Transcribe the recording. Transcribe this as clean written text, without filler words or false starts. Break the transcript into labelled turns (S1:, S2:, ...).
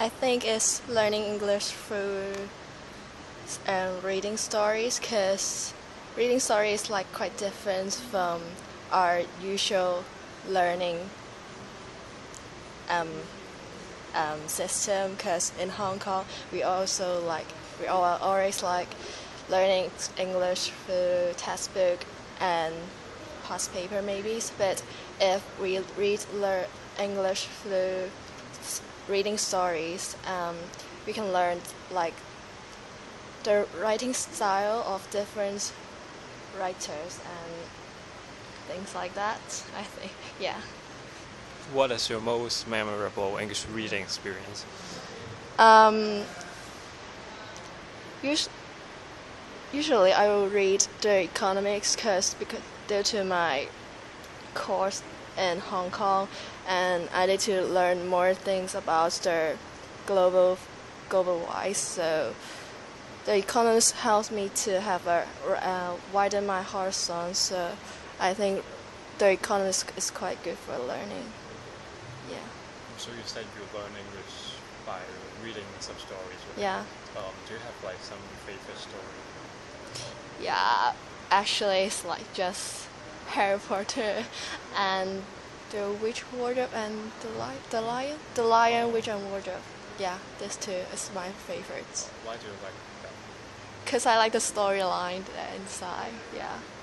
S1: I think it's learning English through reading stories, because reading stories is like quite different from our usual learning um, system. Because in Hong Kong, we all always like learning English through textbook and past paper maybe. But if we learn English through reading stories, we can learn like the writing style of different writers and things like that. I think, yeah.
S2: What is your most memorable English reading experience?
S1: Um, us- Usually, I will read the economics because due to my course in Hong Kong, and I need to learn more things about the global global wise. So the economics helps me to have a widen my horizon. So I think the economics is quite good for learning. Yeah.
S2: So you said you learn English by reading some stories, right?
S1: Yeah.
S2: Do you have like some favorite story?
S1: Yeah. Actually, it's like just Harry Potter and the Witch Wardrobe and the Lion, Witch and Wardrobe. Yeah, these two is my favorites.
S2: Why do you like that?
S1: Because I like the storyline inside. Yeah.